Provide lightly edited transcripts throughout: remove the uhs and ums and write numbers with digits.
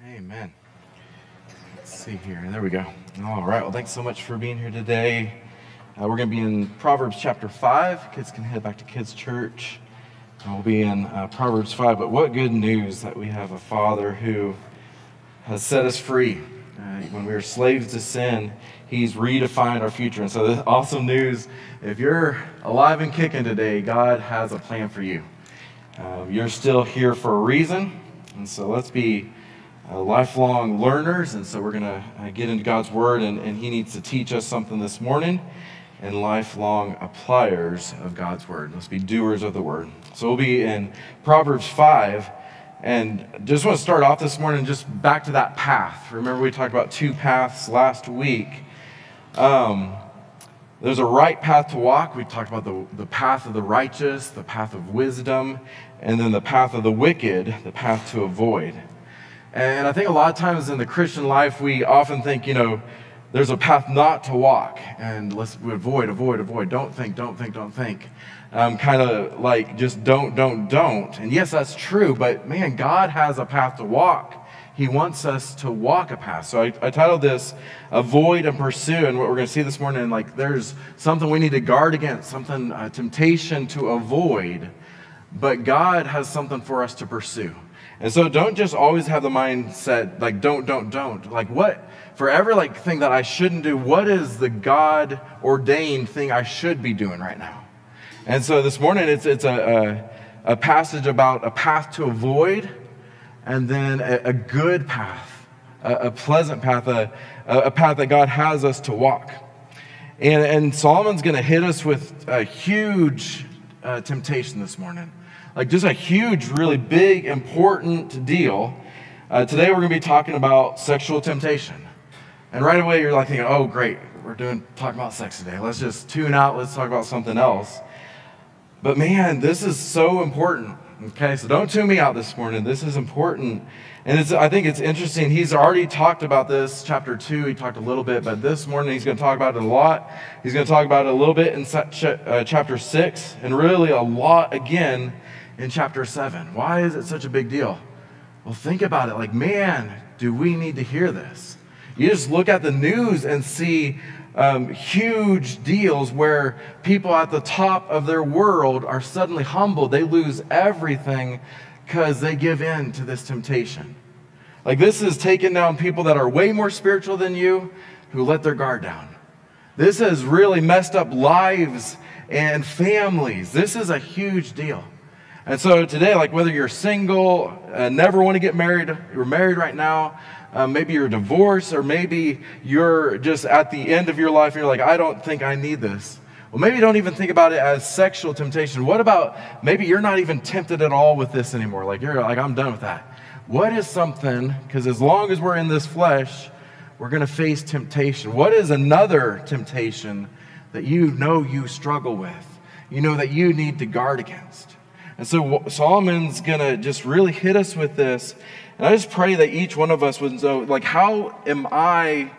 Amen. Let's see here. There we go. All right. Well, thanks so much for being here today. We're going to be in Proverbs chapter 5. Kids can head back to Kids Church. We'll be in Proverbs 5. But what good news that we have a Father who has set us free. When we were slaves to sin, He's redefined our future. And so this awesome news, if you're alive and kicking today, God has a plan for you. You're still here for a reason. And so let's be lifelong learners. And so we're going to get into God's Word, and He needs to teach us something this morning. And lifelong appliers of God's Word. Let's be doers of the Word. So we'll be in Proverbs 5. And just want to start off this morning just back to that path. Remember we talked about two paths last week. There's a right path to walk. We talked about the path of the righteous, the path of wisdom, and then the path of the wicked, the path to avoid. And I think a lot of times in the Christian life, we often think, there's a path not to walk, and we avoid. Don't think. Kind of like just don't. And yes, that's true, but man, God has a path to walk. He wants us to walk a path. So I titled this, Avoid and Pursue, and what we're going to see this morning, there's something we need to guard against, something, temptation to avoid, but God has something for us to pursue. And so don't just always have the mindset, don't. What? For every thing that I shouldn't do, what is the God-ordained thing I should be doing right now? And so this morning, it's a passage about a path to avoid, and then a good path, a pleasant path, a path that God has us to walk. And Solomon's going to hit us with a huge temptation this morning. Just a huge, really big, important deal. Today we're going to be talking about sexual temptation. And right away you're thinking, oh great, we're talking about sex today. Let's just tune out, let's talk about something else. But man, this is so important. Okay, so don't tune me out this morning. This is important. And I think it's interesting. He's already talked about this, chapter 2, he talked a little bit, but this morning he's going to talk about it a lot. He's going to talk about it a little bit in chapter 6, and really a lot again in chapter 7. Why is it such a big deal? Well, think about it. Man, do we need to hear this? You just look at the news and see huge deals where people at the top of their world are suddenly humbled. They lose everything because they give in to this temptation. This is taking down people that are way more spiritual than you who let their guard down. This has really messed up lives and families. This is a huge deal. And so today, whether you're single, never want to get married, you're married right now, maybe you're divorced, or maybe you're just at the end of your life and you're I don't think I need this. Well, maybe don't even think about it as sexual temptation. What about maybe you're not even tempted at all with this anymore? You're I'm done with that. What is something, because as long as we're in this flesh, we're going to face temptation. What is another temptation that you struggle with? That you need to guard against? And so Solomon's going to just really hit us with this. And I just pray that each one of us would know, how am I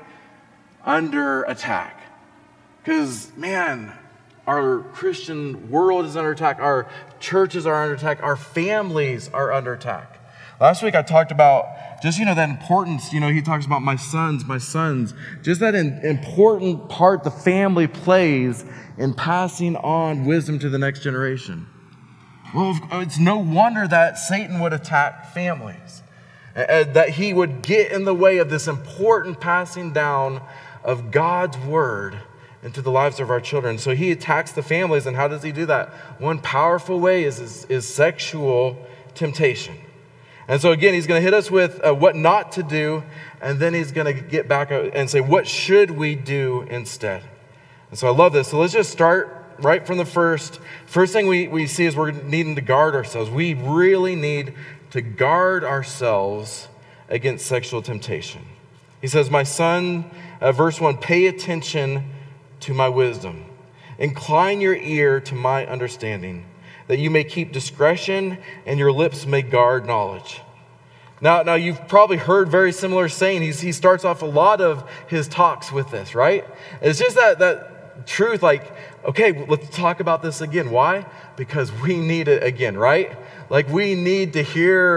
under attack? Because, man, our Christian world is under attack. Our churches are under attack. Our families are under attack. Last week I talked about just, that importance. He talks about my sons, just that important part the family plays in passing on wisdom to the next generation. Well, it's no wonder that Satan would attack families, that he would get in the way of this important passing down of God's word into the lives of our children. So he attacks the families, and how does he do that? One powerful way is sexual temptation. And so again, he's going to hit us with what not to do, and then he's going to get back and say, what should we do instead? And so I love this. So let's just start right from the first thing we see is we're needing to guard ourselves. We really need to guard ourselves against sexual temptation. He says, my son, verse 1, pay attention to my wisdom. Incline your ear to my understanding, that you may keep discretion and your lips may guard knowledge. Now you've probably heard very similar saying. He starts off a lot of his talks with this, right? It's just that truth, okay, let's talk about this again. Why? Because we need it again, right? We need to hear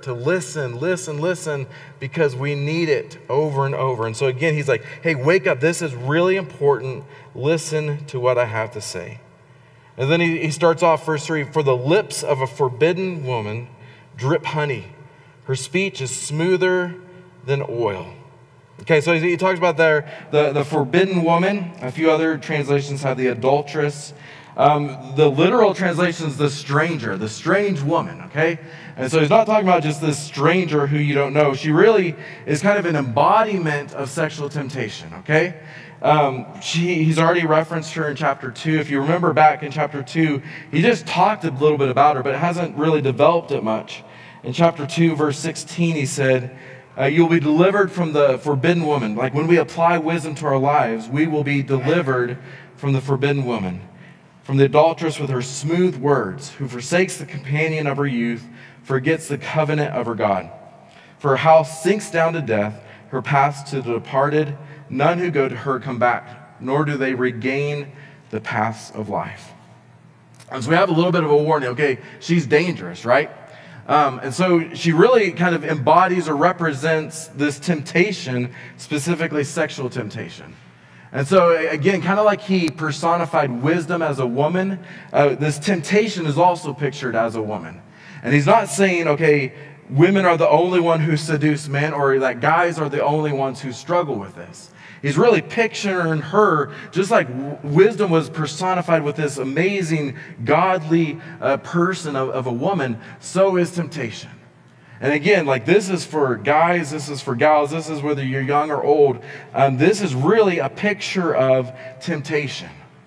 to listen, because we need it over and over. And so again, he's like, hey, wake up. This is really important. Listen to what I have to say. And then he starts off verse 3, for the lips of a forbidden woman drip honey. Her speech is smoother than oil. Okay, so he talks about there the forbidden woman. A few other translations have the adulteress. The literal translation is the stranger, the strange woman, okay? And so he's not talking about just this stranger who you don't know. She really is kind of an embodiment of sexual temptation, okay? He's already referenced her in chapter 2. If you remember back in chapter 2, he just talked a little bit about her, but hasn't really developed it much. In chapter 2, verse 16, he said, you'll be delivered from the forbidden woman. Like when we apply wisdom to our lives, we will be delivered from the forbidden woman, from the adulteress with her smooth words, who forsakes the companion of her youth, forgets the covenant of her God. For her house sinks down to death, her paths to the departed. None who go to her come back, nor do they regain the paths of life. And so we have a little bit of a warning. Okay, she's dangerous, right? And so she really kind of embodies or represents this temptation, specifically sexual temptation. And so again, kind of like he personified wisdom as a woman, this temptation is also pictured as a woman. And he's not saying, okay, women are the only one who seduce men, or that guys are the only ones who struggle with this. He's really picturing her, just like wisdom was personified with this amazing, godly person of a woman, so is temptation. And again, like this is for guys, this is for gals, this is whether you're young or old. This is really a picture of temptation.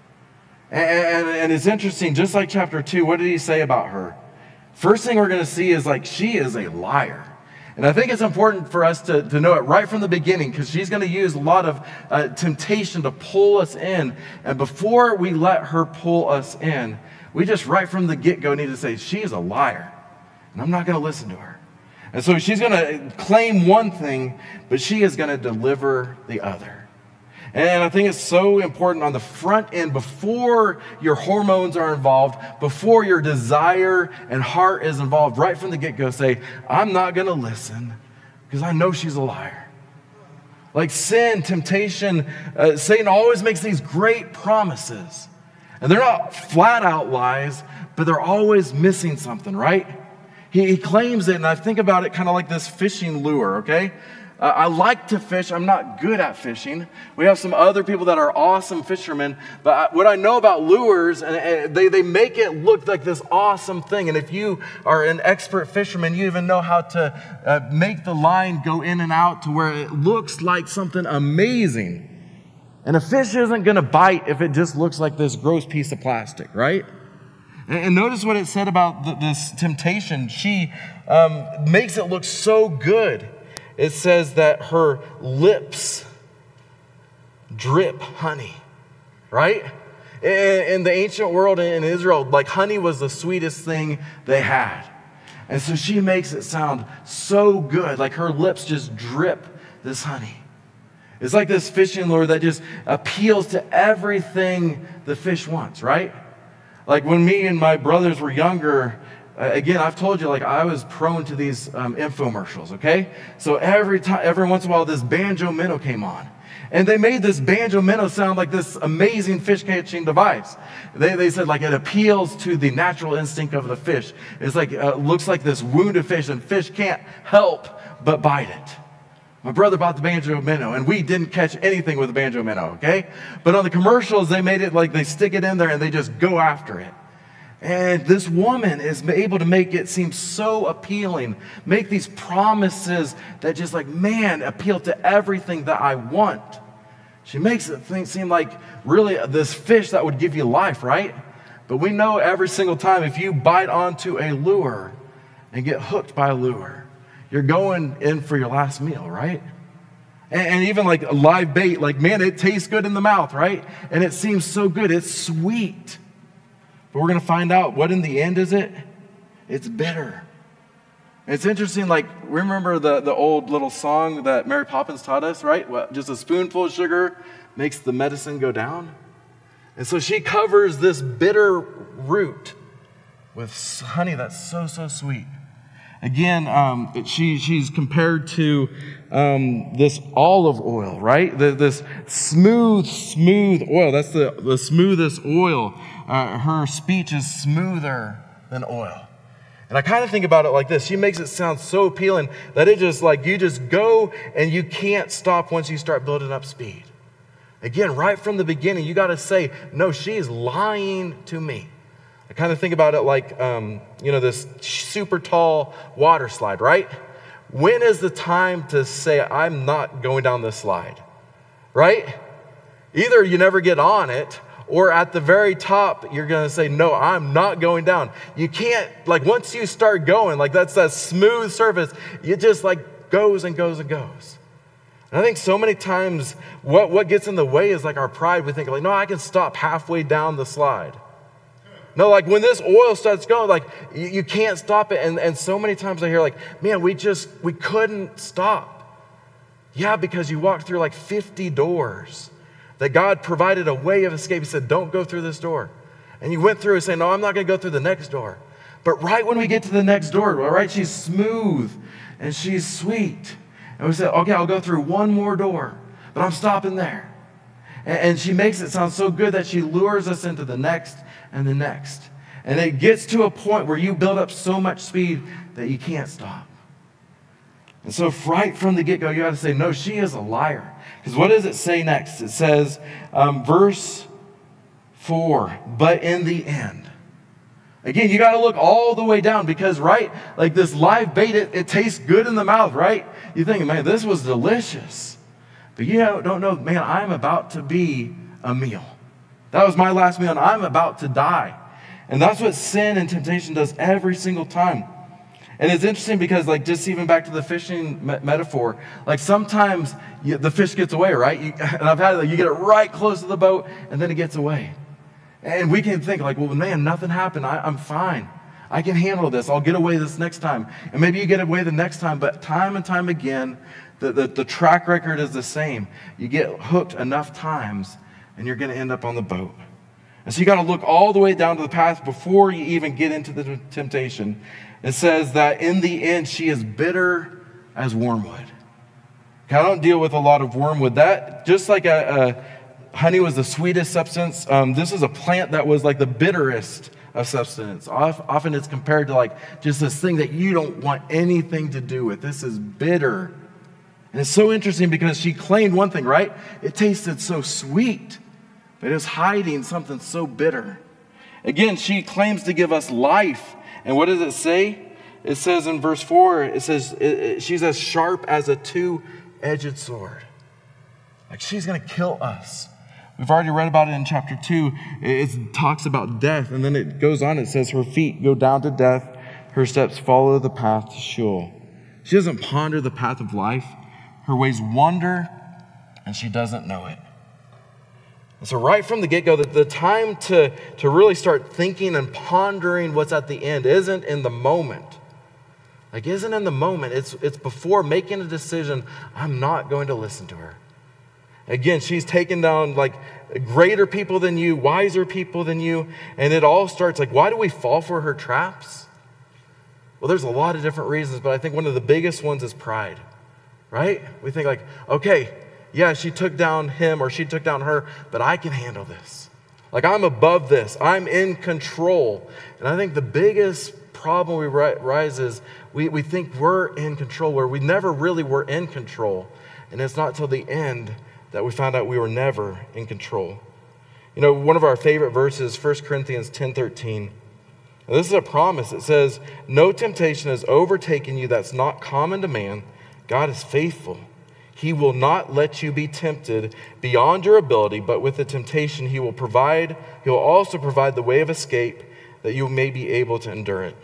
And it's interesting, just like chapter 2, what did he say about her? First thing we're going to see is like she is a liar. And I think it's important for us to know it right from the beginning, because she's going to use a lot of temptation to pull us in. And before we let her pull us in, we just right from the get-go need to say, she is a liar, and I'm not going to listen to her. And so she's going to claim one thing, but she is going to deliver the other. And I think it's so important on the front end, before your hormones are involved, before your desire and heart is involved, right from the get-go, say, I'm not going to listen because I know she's a liar. Like sin, temptation, Satan always makes these great promises. And they're not flat out lies, but they're always missing something, right? He claims it, and I think about it kind of like this fishing lure, okay? I like to fish. I'm not good at fishing. We have some other people that are awesome fishermen. But what I know about lures, and they make it look like this awesome thing. And if you are an expert fisherman, you even know how to make the line go in and out to where it looks like something amazing. And a fish isn't going to bite if it just looks like this gross piece of plastic, right? And notice what it said about this temptation. She makes it look so good. It says that her lips drip honey, right? In the ancient world in Israel, like honey was the sweetest thing they had. And so she makes it sound so good, like her lips just drip this honey. It's like this fishing lure that just appeals to everything the fish wants, right? Like when me and my brothers were younger, again, I've told you, like I was prone to these infomercials, okay? So every once in a while, this banjo minnow came on. And they made this banjo minnow sound like this amazing fish catching device. They said like it appeals to the natural instinct of the fish. It's like, looks like this wounded fish, and fish can't help but bite it. My brother bought the banjo minnow, and we didn't catch anything with the banjo minnow, okay? But on the commercials, they made it like they stick it in there and they just go after it. And this woman is able to make it seem so appealing, make these promises that just like, man, appeal to everything that I want. She makes it seem like really this fish that would give you life, right? But we know every single time if you bite onto a lure and get hooked by a lure, you're going in for your last meal, right? And even like a live bait, like, man, it tastes good in the mouth, right? And it seems so good. It's sweet. But we're going to find out what in the end is it? It's bitter. It's interesting, like, remember the old little song that Mary Poppins taught us, right? What, just a spoonful of sugar makes the medicine go down? And so she covers this bitter root with honey that's so, so sweet. Again, she's compared to this olive oil, right? This smooth oil. That's the smoothest oil. Her speech is smoother than oil. And I kind of think about it like this. She makes it sound so appealing that it just like you just go and you can't stop once you start building up speed. Again, right from the beginning, you got to say, no, she is lying to me. I kind of think about it like, this super tall water slide, right? When is the time to say, I'm not going down this slide, right? Either you never get on it, or at the very top, you're going to say, no, I'm not going down. You can't, like once you start going, like that's that smooth surface, it just like goes and goes and goes. And I think so many times what gets in the way is like our pride. We think like, no, I can stop halfway down the slide. No, like when this oil starts going, like you can't stop it. And so many times I hear like, man, we couldn't stop. Yeah, because you walked through like 50 doors that God provided a way of escape. He said, don't go through this door. And you went through and say, no, I'm not going to go through the next door. But right when we get to the next door, right, she's smooth and she's sweet. And we said, okay, I'll go through one more door, but I'm stopping there. And she makes it sound so good that she lures us into the next and the next. And it gets to a point where you build up so much speed that you can't stop. And so right from the get-go, you got to say, no, she is a liar. Because what does it say next? It says, verse 4, but in the end. Again, you got to look all the way down because, right, like this live bait, it tastes good in the mouth, right? You think, man, this was delicious. But you don't know, man, I'm about to be a meal. That was my last meal, and I'm about to die. And that's what sin and temptation does every single time. And it's interesting because, like, just even back to the fishing metaphor, like sometimes the fish gets away, right? And I've had it, like, you get it right close to the boat, and then it gets away. And we can think, like, well, man, nothing happened. I'm fine. I can handle this. I'll get away this next time. And maybe you get away the next time, but time and time again, the track record is the same. You get hooked enough times, and you're going to end up on the boat. And so you got to look all the way down to the path before you even get into the temptation. It says that in the end, she is bitter as wormwood. I don't deal with a lot of wormwood. That, just like honey was the sweetest substance, this is a plant that was like the bitterest of substance. Often it's compared to like just this thing that you don't want anything to do with. This is bitter. And it's so interesting because she claimed one thing, right? It tasted so sweet, but it was hiding something so bitter. Again, she claims to give us life. And what does it say? It says in verse 4, it says she's as sharp as a two-edged sword. Like she's going to kill us. We've already read about it in chapter 2. It talks about death, and then it goes on. It says her feet go down to death. Her steps follow the path to Sheol. She doesn't ponder the path of life. Her ways wander, and she doesn't know it. And so right from the get-go, the time to really start thinking and pondering what's at the end isn't in the moment. Like, isn't in the moment. It's before making a decision, I'm not going to listen to her. Again, she's taken down like greater people than you, wiser people than you, and it all starts like, why do we fall for her traps? Well, there's a lot of different reasons, but I think one of the biggest ones is pride, right? We think like, okay, yeah, she took down him or she took down her, but I can handle this. Like, I'm above this. I'm in control. And I think the biggest problem we rise is we think we're in control where we never really were in control. And it's not till the end that we found out we were never in control. You know, one of our favorite verses, 1 Corinthians 10:13. This is a promise. It says, no temptation has overtaken you that's not common to man. God is faithful. He will not let you be tempted beyond your ability, but with the temptation he will also provide the way of escape that you may be able to endure it.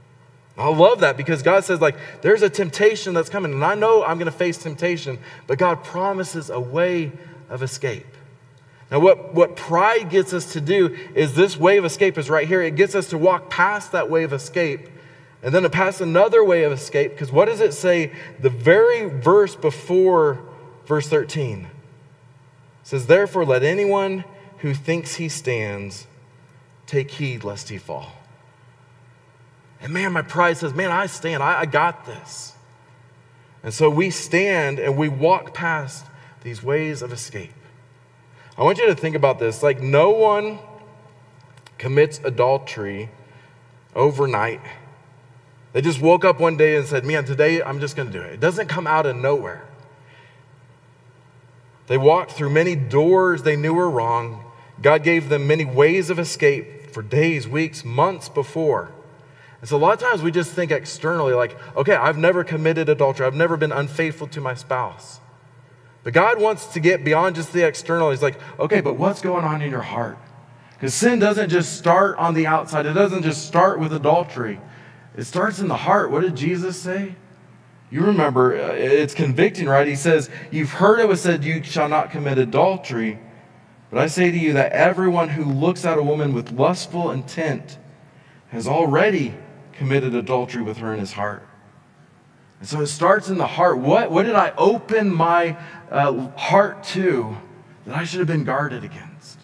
I love that because God says, like, there's a temptation that's coming, and I know I'm going to face temptation, but God promises a way of escape. Now, what pride gets us to do is this way of escape is right here. It gets us to walk past that way of escape and then to pass another way of escape, because what does it say? The very verse before verse 13 says, therefore, let anyone who thinks he stands take heed lest he fall. And man, my pride says, man, I stand, I got this. And so we stand and we walk past these ways of escape. I want you to think about this. Like, no one commits adultery overnight. They just woke up one day and said, man, today I'm just going to do it. It doesn't come out of nowhere. They walked through many doors they knew were wrong. God gave them many ways of escape for days, weeks, months before. And so a lot of times we just think externally like, okay, I've never committed adultery. I've never been unfaithful to my spouse. But God wants to get beyond just the external. He's like, okay, but what's going on in your heart? Because sin doesn't just start on the outside. It doesn't just start with adultery. It starts in the heart. What did Jesus say? You remember, it's convicting, right? He says, you've heard it was said, you shall not commit adultery. But I say to you that everyone who looks at a woman with lustful intent has already committed adultery with her in his heart. And so it starts in the heart. What did I open my heart to that I should have been guarded against?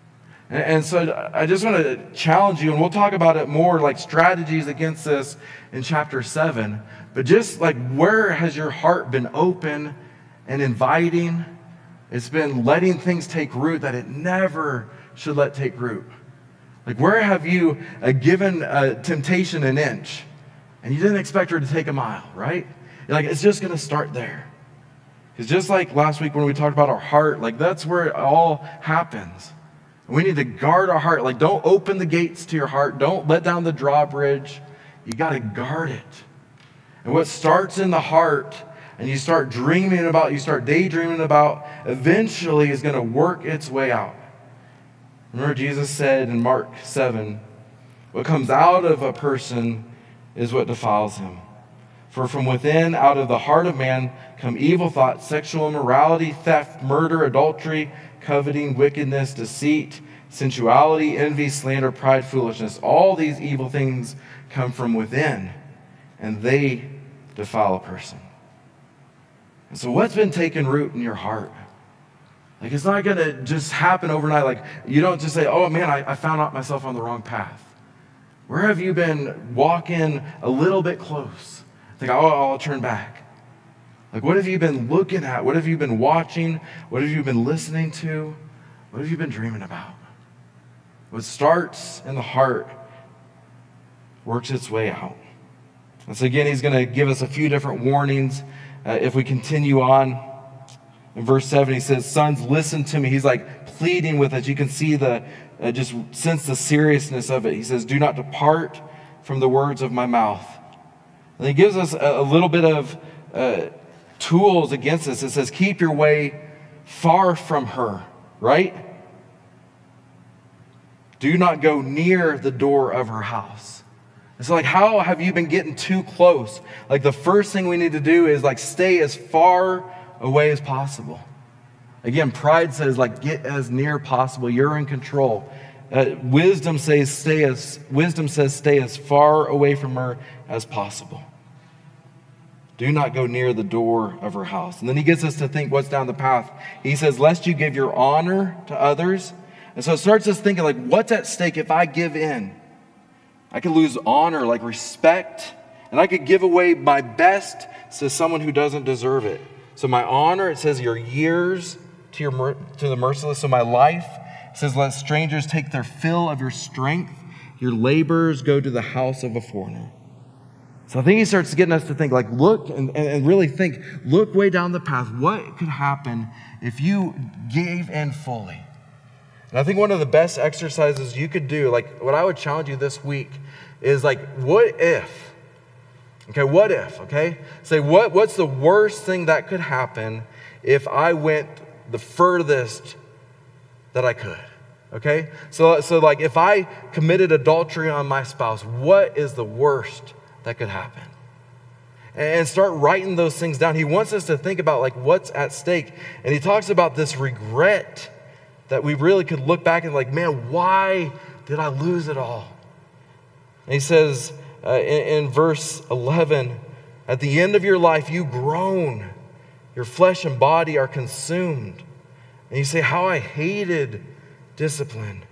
And so I just want to challenge you, and we'll talk about it more, like strategies against this in chapter 7. But just like, where has your heart been open and inviting? It's been letting things take root that it never should let take root. Like, where have you given temptation an inch and you didn't expect her to take a mile, right? You're like, it's just going to start there. Because just like last week when we talked about our heart, like that's where it all happens. We need to guard our heart. Like, don't open the gates to your heart. Don't let down the drawbridge. You got to guard it. And what starts in the heart and you start dreaming about, you start daydreaming about, eventually is going to work its way out. Remember Jesus said in Mark 7, what comes out of a person is what defiles him. For from within, out of the heart of man, come evil thoughts, sexual immorality, theft, murder, adultery, coveting, wickedness, deceit, sensuality, envy, slander, pride, foolishness. All these evil things come from within, and they defile a person. And so what's been taking root in your heart? Like, it's not going to just happen overnight. Like, you don't just say, oh man, I found out myself on the wrong path. Where have you been walking a little bit close? Think, oh, I'll turn back. Like, what have you been looking at? What have you been watching? What have you been listening to? What have you been dreaming about? What starts in the heart works its way out. And so again, he's going to give us a few different warnings. If we continue on, in verse 7, he says, sons, listen to me. He's like pleading with us. You can see just sense the seriousness of it. He says, do not depart from the words of my mouth. And he gives us a little bit of tools against this. It says, keep your way far from her, right? Do not go near the door of her house. It's like, how have you been getting too close? Like, the first thing we need to do is like stay as far away as possible. Again, pride says like get as near possible. You're in control. Wisdom says stay as far away from her as possible. Do not go near the door of her house. And then he gets us to think what's down the path. He says, lest you give your honor to others. And so it starts us thinking like, what's at stake if I give in? I could lose honor, like respect, and I could give away my best to someone who doesn't deserve it. So my honor, it says your years to the merciless. So my life, it says let strangers take their fill of your strength. Your labors go to the house of a foreigner. So I think he starts getting us to think like, look and really think, look way down the path. What could happen if you gave in fully? And I think one of the best exercises you could do, like what I would challenge you this week is like, what if? Okay, what if, okay? Say, what's the worst thing that could happen if I went the furthest that I could? Okay? So like if I committed adultery on my spouse, what is the worst that could happen? And start writing those things down. He wants us to think about like what's at stake. And he talks about this regret that we really could look back and like, man, why did I lose it all? And he says in verse 11, at the end of your life, you groan. Your flesh and body are consumed. And you say, how I hated discipline.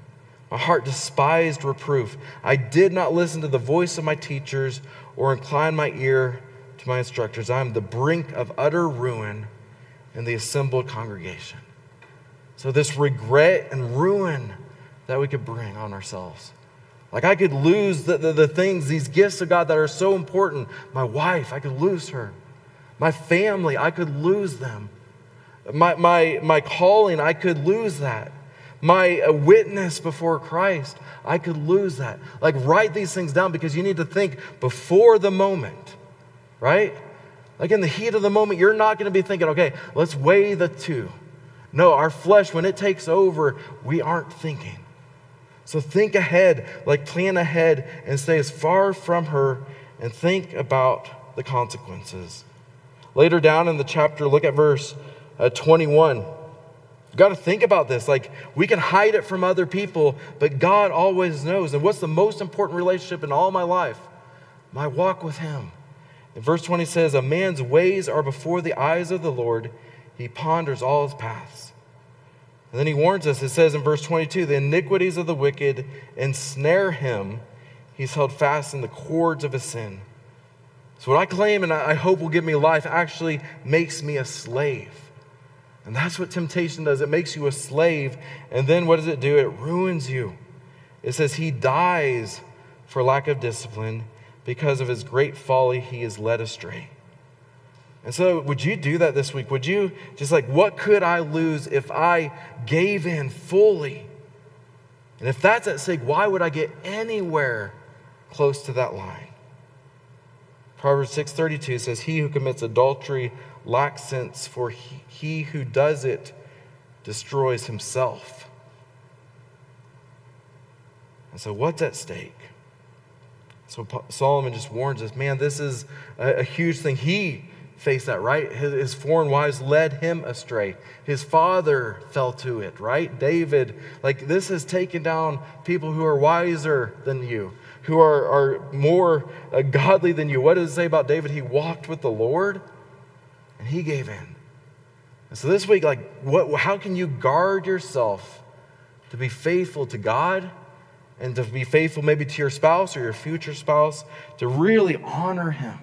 My heart despised reproof. I did not listen to the voice of my teachers or incline my ear to my instructors. I am the brink of utter ruin in the assembled congregation. So this regret and ruin that we could bring on ourselves. Like I could lose the things, these gifts of God that are so important. My wife, I could lose her. My family, I could lose them. My calling, I could lose that. My witness before Christ, I could lose that. Like write these things down because you need to think before the moment, right? Like in the heat of the moment, you're not going to be thinking, okay, let's weigh the two. No, our flesh, when it takes over, we aren't thinking. So think ahead, like plan ahead and stay as far from her and think about the consequences. Later down in the chapter, look at verse 21. You've got to think about this. Like we can hide it from other people, but God always knows. And what's the most important relationship in all my life? My walk with Him. And verse 20 says, a man's ways are before the eyes of the Lord. He ponders all his paths. And then he warns us, it says in verse 22, the iniquities of the wicked ensnare him. He's held fast in the cords of his sin. So what I claim and I hope will give me life actually makes me a slave. And that's what temptation does. It makes you a slave. And then what does it do? It ruins you. It says he dies for lack of discipline. Because of his great folly, he is led astray. And so would you do that this week? Would you just like, what could I lose if I gave in fully? And if that's at stake, why would I get anywhere close to that line? Proverbs 6:32 says, he who commits adultery lacks sense, for he who does it destroys himself. And so what's at stake? So Solomon just warns us, man, this is a huge thing. He faced that, right? His foreign wives led him astray. His father fell to it, right? David, like this has taken down people who are wiser than you, who are more godly than you. What does it say about David? He walked with the Lord and he gave in. And so this week, like, how can you guard yourself to be faithful to God and to be faithful maybe to your spouse or your future spouse, to really honor Him?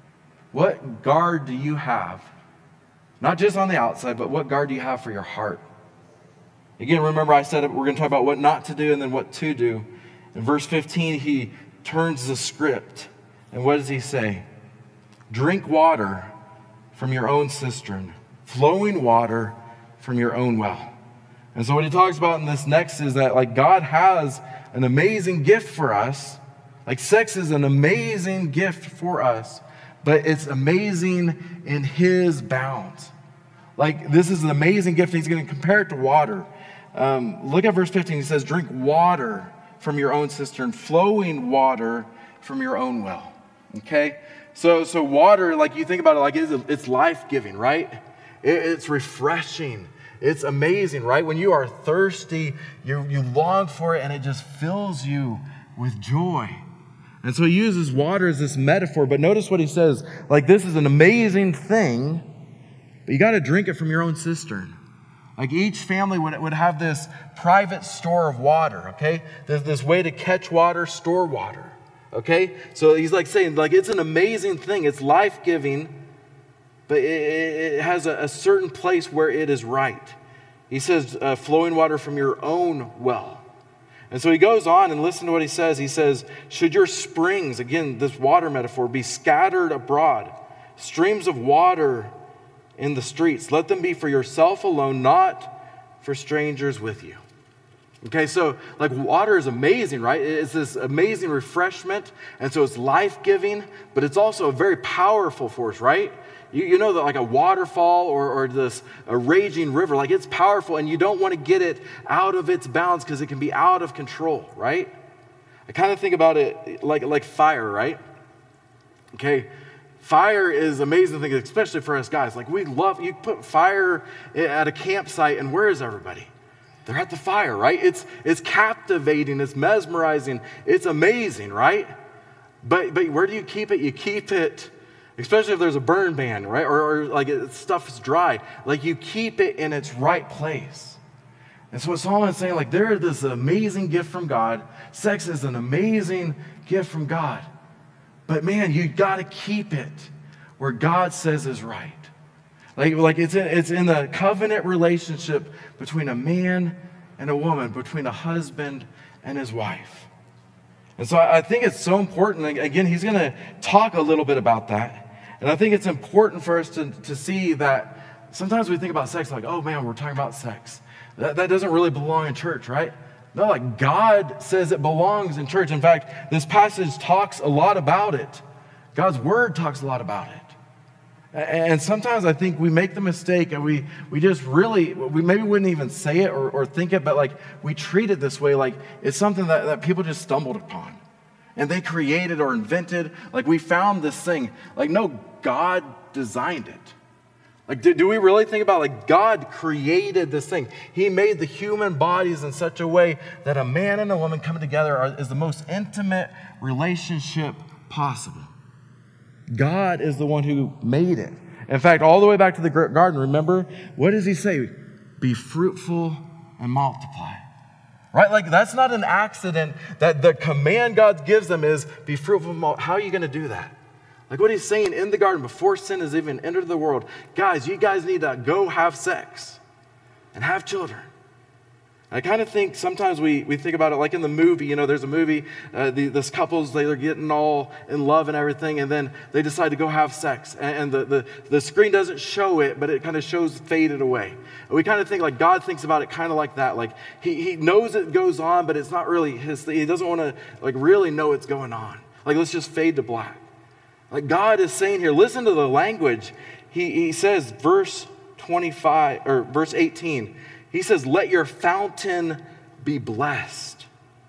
What guard do you have? Not just on the outside, but what guard do you have for your heart? Again, remember I said we're going to talk about what not to do and then what to do. In verse 15, he turns the script. And what does he say? Drink water from your own cistern, flowing water from your own well. And so what he talks about in this next is that like God has an amazing gift for us. Like sex is an amazing gift for us, but it's amazing in His bounds. Like this is an amazing gift. He's going to compare it to water. Look at verse 15. He says, drink water from your own cistern, flowing water from your own well. Okay? So water, like you think about it, like it's life-giving, right? It's refreshing. It's amazing, right? When you are thirsty, you long for it and it just fills you with joy. And so he uses water as this metaphor, but notice what he says, like this is an amazing thing, but you got to drink it from your own cistern. Like each family would have this private store of water, okay? There's this way to catch water, store water, okay? So he's like saying, like it's an amazing thing. It's life-giving, but it has a certain place where it is right. He says, flowing water from your own well. And so he goes on and listen to what he says. He says, should your springs, again, this water metaphor, be scattered abroad, streams of water in the streets, let them be for yourself alone, not for strangers with you. Okay, so like water is amazing, right? It's this amazing refreshment, and so it's life-giving, but it's also a very powerful force, right? You know that like a waterfall or a raging river, like it's powerful, and you don't want to get it out of its bounds because it can be out of control, right? I kind of think about it like fire, right? Okay, fire is an amazing thing, especially for us guys. Like we love, you put fire at a campsite, and where is everybody? They're at the fire, right? It's captivating, it's mesmerizing, it's amazing, right? But where do you keep it? You keep it, especially if there's a burn ban, right? Or like stuff is dry. Like you keep it in its right place. And so what Solomon is saying, like, there is this amazing gift from God. Sex is an amazing gift from God. But man, you got to keep it where God says is right. Like it's in the covenant relationship between a man and a woman, between a husband and his wife. And so I think it's so important. Again, he's going to talk a little bit about that. And I think it's important for us to see that sometimes we think about sex like, oh man, we're talking about sex. That doesn't really belong in church, right? No, like God says it belongs in church. In fact, this passage talks a lot about it. God's word talks a lot about it. And sometimes I think we make the mistake and we just really, we maybe wouldn't even say it or think it, but like we treat it this way, like it's something that people just stumbled upon. And they created or invented, like we found this thing. Like, no, God designed it. Like, do we really think about, like, God created this thing? He made the human bodies in such a way that a man and a woman coming together is the most intimate relationship possible. God is the one who made it. In fact, all the way back to the garden, remember, what does he say? Be fruitful and multiply. Right? Like, that's not an accident that the command God gives them is be fruitful and multiply. How are you going to do that? Like what he's saying in the garden before sin has even entered the world, guys, you guys need to go have sex and have children. I kind of think sometimes we think about it like in the movie, there's a movie, this couples, they're getting all in love and everything, and then they decide to go have sex. And the screen doesn't show it, but it kind of shows faded away. And we kind of think like God thinks about it kind of like that. Like he knows it goes on, but it's not really his thing. He doesn't want to like really know what's going on. Like let's just fade to black. Like God is saying here, listen to the language. He says, verse 25 or verse 18, he says, let your fountain be blessed.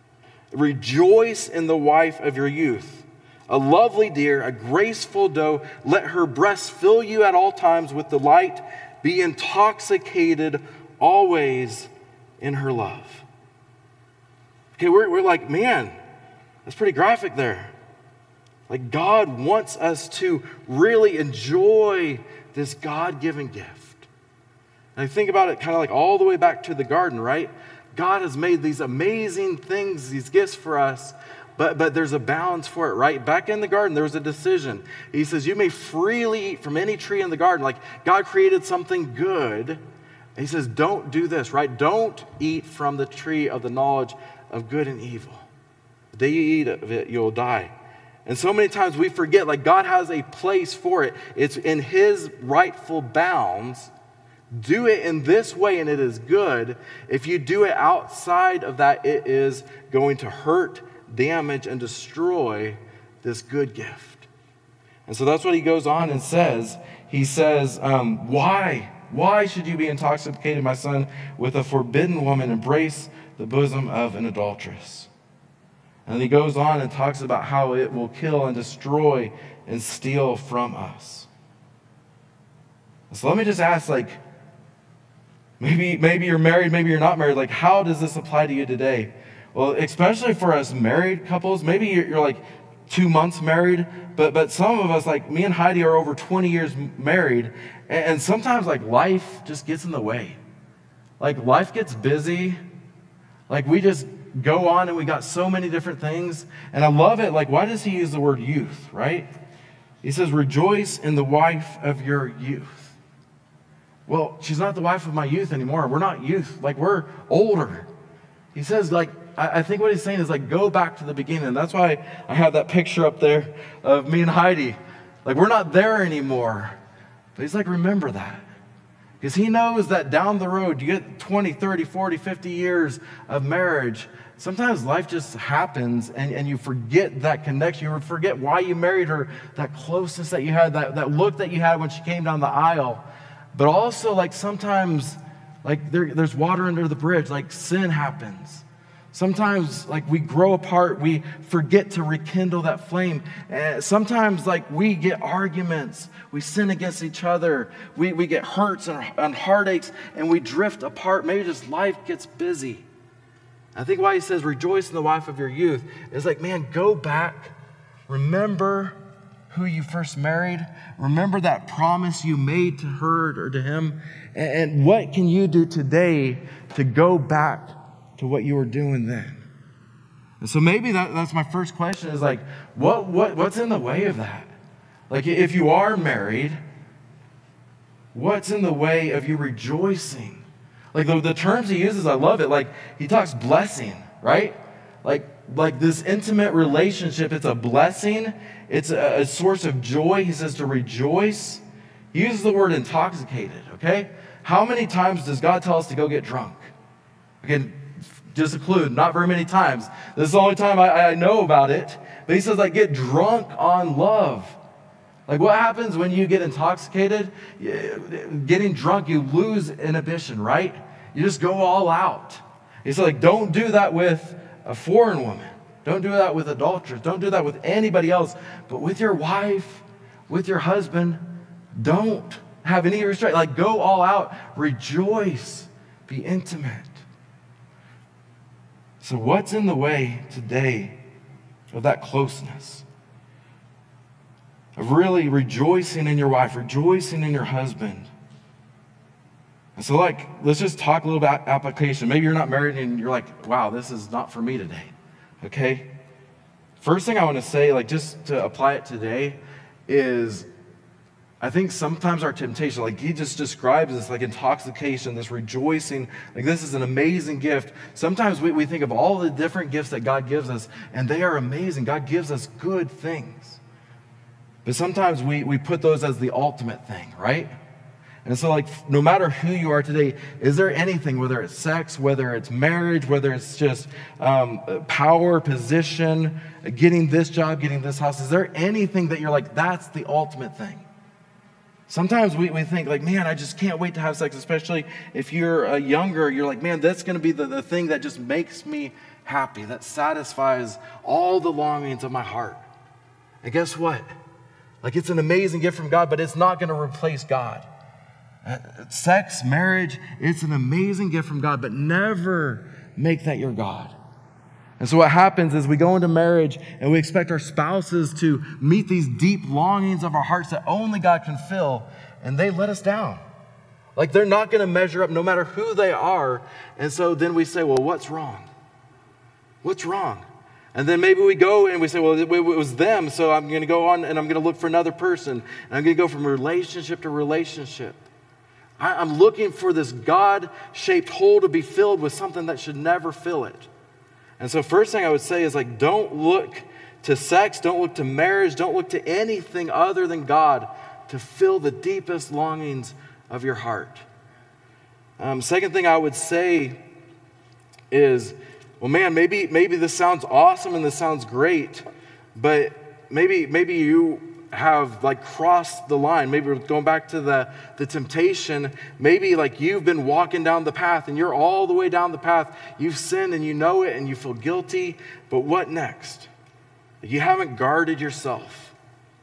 Rejoice in the wife of your youth. A lovely deer, a graceful doe, let her breasts fill you at all times with delight. Be intoxicated always in her love. Okay, we're like, man, that's pretty graphic there. Like God wants us to really enjoy this God-given gift. And I think about it kind of like all the way back to the garden, right? God has made these amazing things, these gifts for us, but there's a balance for it, right? Back in the garden, there was a decision. He says, you may freely eat from any tree in the garden. Like God created something good. And he says, don't do this, right? Don't eat from the tree of the knowledge of good and evil. The day you eat of it, you'll die. And so many times we forget, like God has a place for it. It's in his rightful bounds. Do it in this way and it is good. If you do it outside of that, it is going to hurt, damage, and destroy this good gift. And so that's what he goes on and says. He says, why? Why should you be intoxicated, my son, with a forbidden woman, embrace the bosom of an adulteress? And he goes on and talks about how it will kill and destroy and steal from us. So let me just ask, like, maybe you're married, maybe you're not married. Like, how does this apply to you today? Well, especially for us married couples, maybe you're like 2 months married, but some of us, like me and Heidi, are over 20 years married, and sometimes like life just gets in the way. Like life gets busy. Like we just go on and we got so many different things. And I love it. Like, why does he use the word youth, right? He says, rejoice in the wife of your youth. Well, she's not the wife of my youth anymore. We're not youth. Like, we're older. He says, like, I think what he's saying is, like, go back to the beginning. And that's why I have that picture up there of me and Heidi. Like, we're not there anymore. But he's like, remember that. Because he knows that down the road, you get 20, 30, 40, 50 years of marriage, sometimes life just happens and you forget that connection. You forget why you married her, that closeness that you had, that look that you had when she came down the aisle. But also, like, sometimes, like, there's water under the bridge. Like, sin happens. Sometimes, like, we grow apart. We forget to rekindle that flame. Sometimes, like, we get arguments. We sin against each other. We get hurts and heartaches, and we drift apart. Maybe just life gets busy. I think why he says, rejoice in the wife of your youth, is like, man, go back. Remember who you first married? Remember that promise you made to her or to him? And what can you do today to go back to what you were doing then? And so maybe that's my first question is like, what's in the way of that? Like if you are married, what's in the way of you rejoicing? Like the terms he uses, I love it. Like he talks blessing, right? Like this intimate relationship, it's a blessing. It's a source of joy. He says to rejoice. He uses the word intoxicated, okay? How many times does God tell us to go get drunk? Again, just a clue, not very many times. This is the only time I know about it. But he says, like, get drunk on love. Like, what happens when you get intoxicated? Getting drunk, you lose inhibition, right? You just go all out. He said, like, don't do that with a foreign woman. Don't do that with adulterers. Don't do that with anybody else. But with your wife, with your husband, don't have any restraint. Like, go all out. Rejoice. Be intimate. So what's in the way today of that closeness? Of really rejoicing in your wife, rejoicing in your husband. And so let's just talk a little about application. Maybe you're not married and you're like, wow, this is not for me today. Okay? First thing I want to say, like just to apply it today, is I think sometimes our temptation, like he just describes this like intoxication, this rejoicing, like this is an amazing gift. Sometimes we think of all the different gifts that God gives us, and they are amazing. God gives us good things. But sometimes we put those as the ultimate thing, right? And so like no matter who you are today, is there anything, whether it's sex, whether it's marriage, whether it's just power, position, getting this job, getting this house, is there anything that you're like, that's the ultimate thing? Sometimes we think like, man, I just can't wait to have sex, especially if you're younger. You're like, man, that's going to be the thing that just makes me happy, that satisfies all the longings of my heart. And guess what? Like it's an amazing gift from God, but it's not going to replace God. Sex, marriage, it's an amazing gift from God, but never make that your God. And so what happens is we go into marriage and we expect our spouses to meet these deep longings of our hearts that only God can fill, and they let us down. Like they're not going to measure up no matter who they are. And so then we say, well, what's wrong? What's wrong? And then maybe we go and we say, well, it was them, so I'm going to go on and I'm going to look for another person. And I'm going to go from relationship to relationship. I'm looking for this God-shaped hole to be filled with something that should never fill it. And so first thing I would say is like, don't look to sex, don't look to marriage, don't look to anything other than God to fill the deepest longings of your heart. Second thing I would say is, well, man, maybe this sounds awesome and this sounds great, but maybe you have like crossed the line. Maybe we're going back to the temptation. Maybe like you've been walking down the path and you're all the way down the path. You've sinned and you know it and you feel guilty. But what next? You haven't guarded yourself.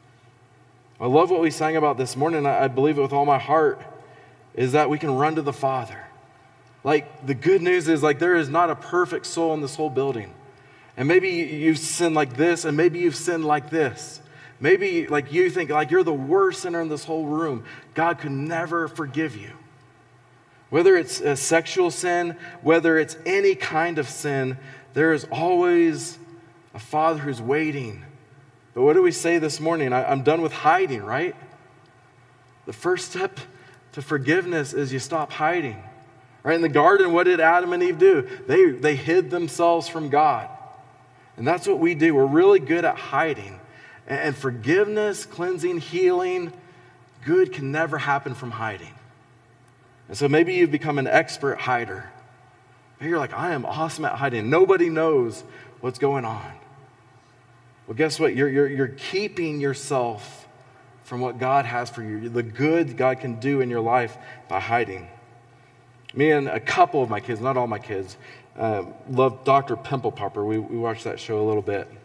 I love what we sang about this morning. I believe it with all my heart, is that we can run to the Father. Like the good news is like there is not a perfect soul in this whole building. And maybe you've sinned like this and maybe you've sinned like this. Maybe like you think like you're the worst sinner in this whole room. God could never forgive you. Whether it's a sexual sin, whether it's any kind of sin, there is always a Father who's waiting. But what do we say this morning? I'm done with hiding, right? The first step to forgiveness is you stop hiding. Right? In the garden, what did Adam and Eve do? They hid themselves from God. And that's what we do. We're really good at hiding. And forgiveness, cleansing, healing, good can never happen from hiding. And so maybe you've become an expert hider. Maybe you're like, I am awesome at hiding. Nobody knows what's going on. Well, guess what? You're keeping yourself from what God has for you, the good God can do in your life by hiding. Me and a couple of my kids, not all my kids, love Dr. Pimple Popper. We watched that show a little bit.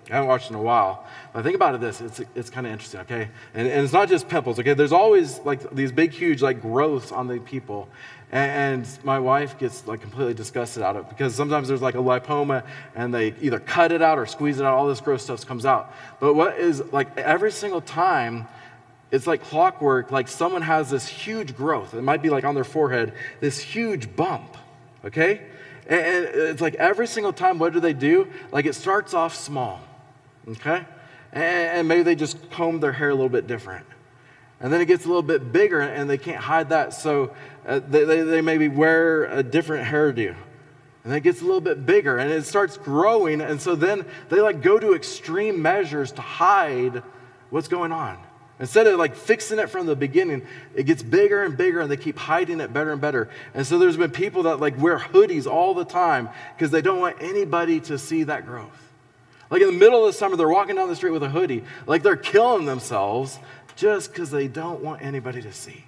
I haven't watched in a while. But think about it's kind of interesting, okay? And it's not just pimples, okay? There's always like these big, huge like growths on the people. And my wife gets like completely disgusted out of it because sometimes there's like a lipoma and they either cut it out or squeeze it out. All this gross stuff comes out. But what is like every single time, it's like clockwork, like someone has this huge growth. It might be like on their forehead, this huge bump, okay? And it's like every single time, what do? Like it starts off small, okay? And maybe they just comb their hair a little bit different. And then it gets a little bit bigger and they can't hide that. So they maybe wear a different hairdo. And then it gets a little bit bigger and it starts growing. And so then they like go to extreme measures to hide what's going on. Instead of like fixing it from the beginning, it gets bigger and bigger and they keep hiding it better and better. And so there's been people that like wear hoodies all the time because they don't want anybody to see that growth. Like in the middle of the summer, they're walking down the street with a hoodie, like they're killing themselves just because they don't want anybody to see.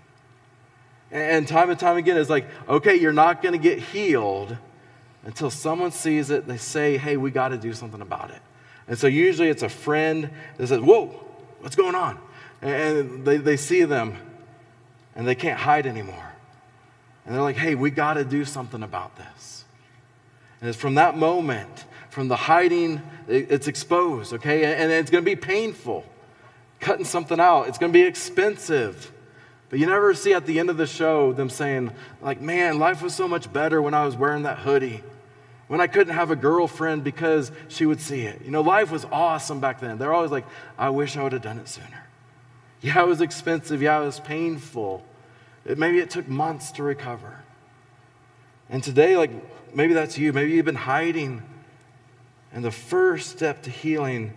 And time again, it's like, okay, you're not going to get healed until someone sees it. They say, hey, we got to do something about it. And so usually it's a friend that says, whoa, what's going on? And they see them and they can't hide anymore. And they're like, hey, we got to do something about this. And it's from that moment, from the hiding, it's exposed, okay? And it's going to be painful. Cutting something out, it's going to be expensive. But you never see at the end of the show them saying, like, man, life was so much better when I was wearing that hoodie. When I couldn't have a girlfriend because she would see it. You know, life was awesome back then. They're always like, I wish I would have done it sooner. Yeah, it was expensive. Yeah, it was painful. Maybe it took months to recover. And today, like, maybe that's you. Maybe you've been hiding. And the first step to healing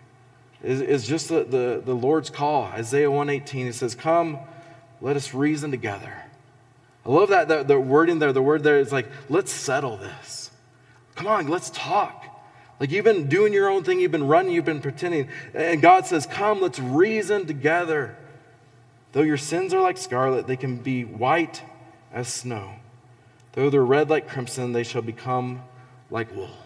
is just the Lord's call. Isaiah 1:18, it says, come, let us reason together. I love that the wording there. The word there is like, let's settle this. Come on, let's talk. Like you've been doing your own thing, you've been running, you've been pretending. And God says, come, let's reason together. Though your sins are like scarlet, they can be white as snow. Though they're red like crimson, they shall become like wool.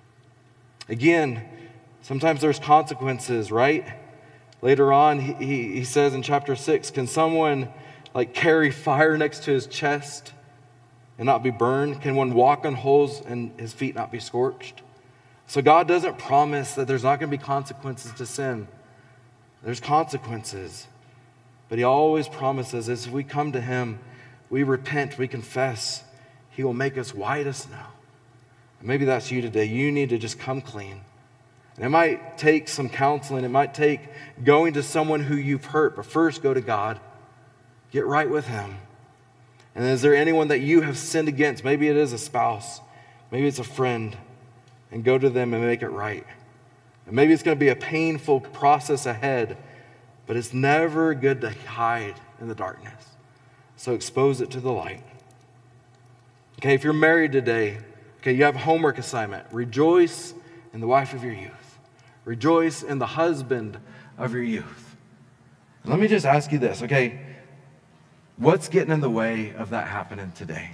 Again, sometimes there's consequences, right? Later on, he says in chapter 6, can someone like carry fire next to his chest and not be burned? Can one walk on holes and his feet not be scorched? So God doesn't promise that there's not going to be consequences to sin. There's consequences. But he always promises as we come to him, we repent, we confess, he will make us white as snow. And maybe that's you today. You need to just come clean. And it might take some counseling. It might take going to someone who you've hurt. But first, go to God. Get right with him. And is there anyone that you have sinned against? Maybe it is a spouse. Maybe it's a friend. And go to them and make it right. And maybe it's going to be a painful process ahead. But it's never good to hide in the darkness. So expose it to the light. Okay, if you're married today, okay, you have a homework assignment. Rejoice in the wife of your youth. Rejoice in the husband of your youth. Let me just ask you this, okay? What's getting in the way of that happening today?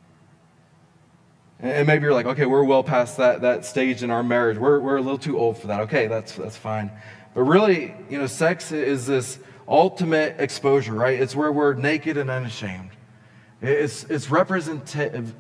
And maybe you're like, okay, we're well past that stage in our marriage. We're a little too old for that. Okay, that's fine. But really, you know, sex is this ultimate exposure, right? It's where we're naked and unashamed. It's representative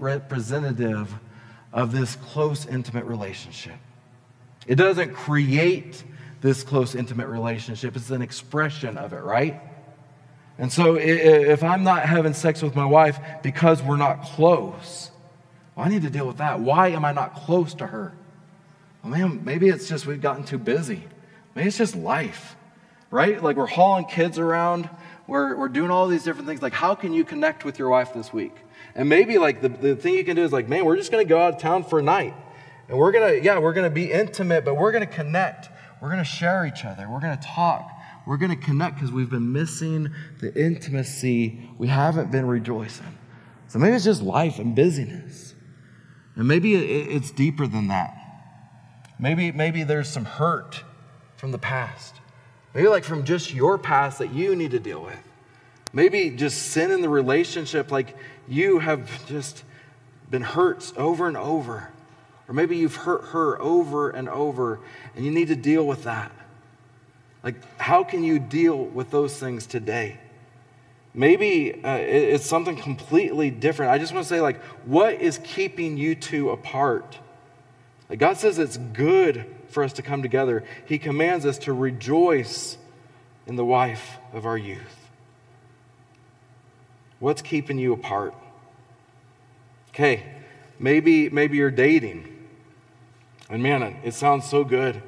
of this close, intimate relationship. It doesn't create this close, intimate relationship. It's an expression of it, right? And so if I'm not having sex with my wife because we're not close, well, I need to deal with that. Why am I not close to her? Well, man, maybe it's just we've gotten too busy. Maybe it's just life, right? Like we're hauling kids around. We're doing all these different things. Like, how can you connect with your wife this week? And maybe like the thing you can do is like, man, we're just going to go out of town for a night. And we're going to be intimate, but we're going to connect. We're going to share each other. We're going to talk. We're going to connect because we've been missing the intimacy. We haven't been rejoicing. So maybe it's just life and busyness. And maybe it's deeper than that. Maybe there's some hurt from the past. Maybe like from just your past that you need to deal with. Maybe just sin in the relationship, like you have just been hurt over and over. Or maybe you've hurt her over and over, and you need to deal with that. Like, how can you deal with those things today? Maybe it's something completely different. I just want to say, like, what is keeping you two apart? Like, God says it's good for us to come together. He commands us to rejoice in the wife of our youth. What's keeping you apart? Okay, maybe you're dating. And man, it sounds so good.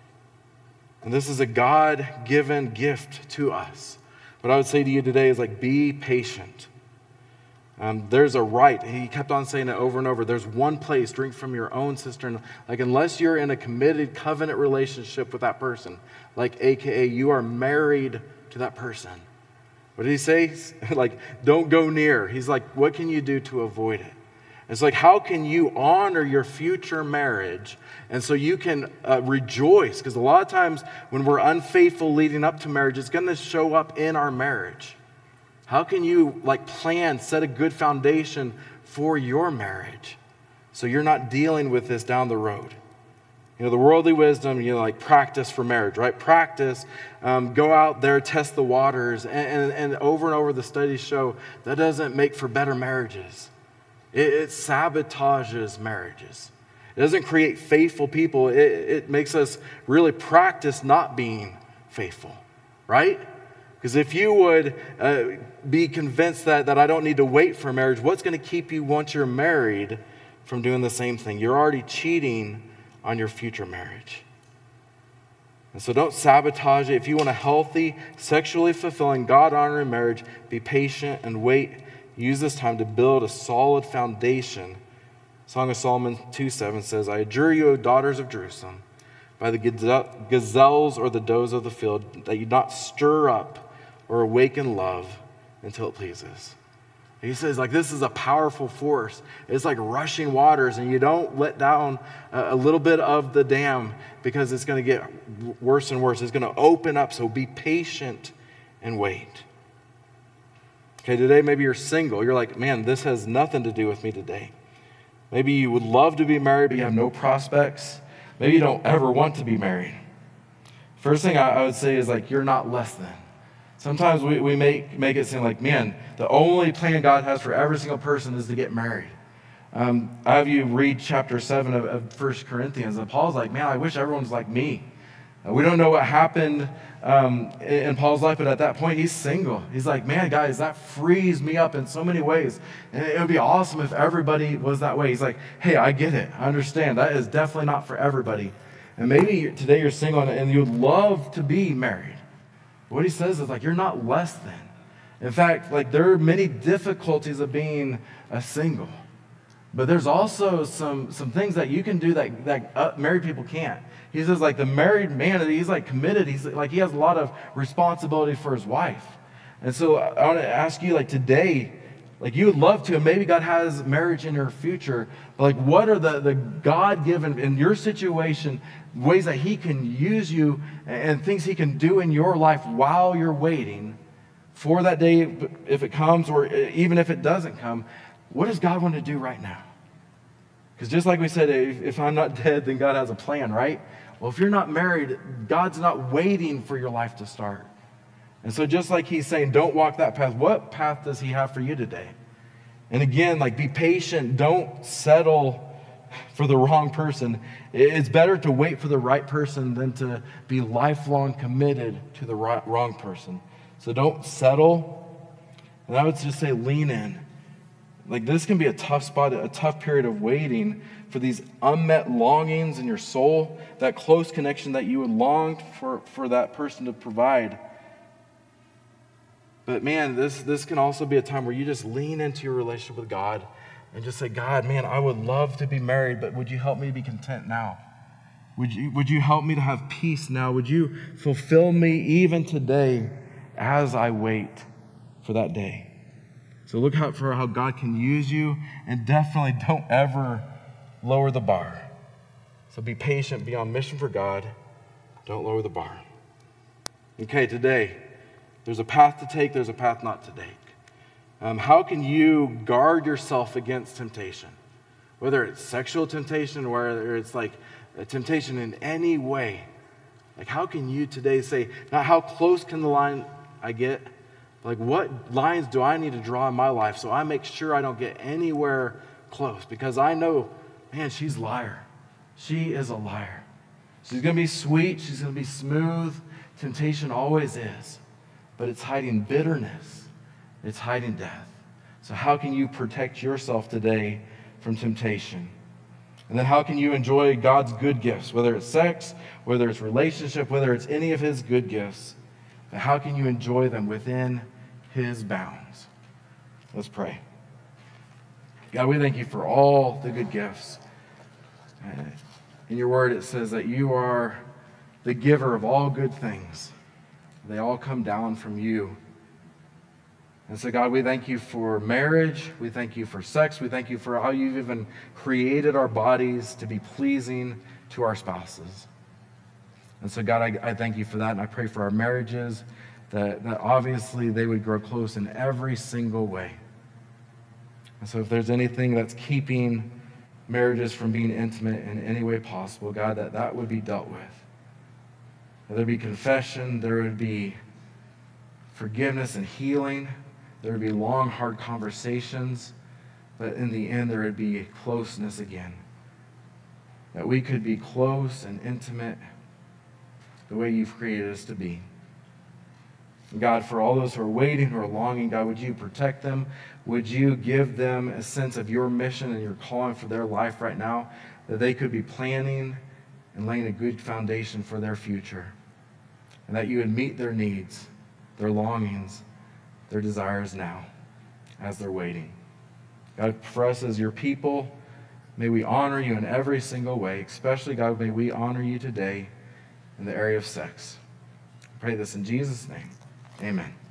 And this is a God-given gift to us. What I would say to you today is, like, be patient. There's a right. He kept on saying it over and over. There's one place, drink from your own cistern. Like, unless you're in a committed covenant relationship with that person, like, AKA, you are married to that person. What did he say? Like, don't go near. He's like, what can you do to avoid it? It's like, how can you honor your future marriage and so you can rejoice? Because a lot of times when we're unfaithful leading up to marriage, it's going to show up in our marriage. How can you, like, plan, set a good foundation for your marriage so you're not dealing with this down the road? You know, the worldly wisdom, like, practice for marriage, right? Practice, go out there, test the waters, and over the studies show that doesn't make for better marriages. It sabotages marriages. It doesn't create faithful people. It makes us really practice not being faithful, right? Because if you would be convinced that I don't need to wait for marriage, what's going to keep you once you're married from doing the same thing? You're already cheating on your future marriage. And so don't sabotage it. If you want a healthy, sexually fulfilling, God-honoring marriage, be patient and wait. Use this time to build a solid foundation. Song of Solomon 2:7 says, I adjure you, O daughters of Jerusalem, by the gazelles or the does of the field, that you not stir up or awaken love until it pleases. He says, like, this is a powerful force. It's like rushing waters, and you don't let down a little bit of the dam because it's going to get worse and worse. It's going to open up, so be patient and wait. Okay, today maybe you're single. You're like, man, this has nothing to do with me today. Maybe you would love to be married, but you have no prospects. Maybe you don't ever want to be married. First thing I would say is, like, you're not less than. Sometimes we make it seem like, man, the only plan God has for every single person is to get married. I have you read chapter 7 of 1 Corinthians, and Paul's like, man, I wish everyone's like me. We don't know what happened in Paul's life, but at that point, he's single. He's like, man, guys, that frees me up in so many ways. And it would be awesome if everybody was that way. He's like, hey, I get it. I understand. That is definitely not for everybody. And maybe today you're single and you would love to be married. What he says is, like, you're not less than. In fact, like, there are many difficulties of being a single. But there's also some things that you can do that married people can't. He says, like, the married man, he's, like, committed. He's like, he has a lot of responsibility for his wife. And so I want to ask you, like, today, like, you would love to, and maybe God has marriage in your future, but, like, what are the God-given, in your situation, ways that he can use you and things he can do in your life while you're waiting for that day, if it comes, or even if it doesn't come? What does God want to do right now? Because just like we said, if I'm not dead, then God has a plan, right? Well, if you're not married, God's not waiting for your life to start. And so just like he's saying, don't walk that path, what path does he have for you today? And again, like, be patient. Don't settle for the wrong person. It's better to wait for the right person than to be lifelong committed to the wrong person. So don't settle. And I would just say lean in. Like, this can be a tough spot, a tough period of waiting for these unmet longings in your soul, that close connection that you would long for that person to provide. But man, this can also be a time where you just lean into your relationship with God and just say, God, man, I would love to be married, but would you help me to be content now? Would you help me to have peace now? Would you fulfill me even today as I wait for that day? So look out for how God can use you, and definitely don't ever lower the bar. So be patient, be on mission for God. Don't lower the bar. Okay, today, there's a path to take, there's a path not to take. How can you guard yourself against temptation? whether it's sexual temptation or whether it's like a temptation in any way. Like, how can you today say, not how close can the line I get, like what lines do I need to draw in my life so I make sure I don't get anywhere close? Because I know, man, she's a liar. She is a liar. She's going to be sweet. She's going to be smooth. Temptation always is. But it's hiding bitterness. It's hiding death. So how can you protect yourself today from temptation? And then how can you enjoy God's good gifts, whether it's sex, whether it's relationship, whether it's any of his good gifts? But how can you enjoy them within his bounds? Let's pray. God, we thank you for all the good gifts. In your word, it says that you are the giver of all good things. They all come down from you. And so, God, we thank you for marriage. We thank you for sex. We thank you for how you've even created our bodies to be pleasing to our spouses. And so, God, I thank you for that. And I pray for our marriages, that obviously they would grow close in every single way. And so if there's anything that's keeping marriages from being intimate in any way possible, God, that would be dealt with. There would be confession. There would be forgiveness and healing. There would be long, hard conversations. But in the end, there would be closeness again. That we could be close and intimate the way you've created us to be. And God, for all those who are waiting, who are longing, God, would you protect them? Would you give them a sense of your mission and your calling for their life right now, that they could be planning and laying a good foundation for their future, and that you would meet their needs, their longings, their desires now as they're waiting. God, for us as your people, may we honor you in every single way, especially, God, may we honor you today in the area of sex. I pray this in Jesus' name. Amen.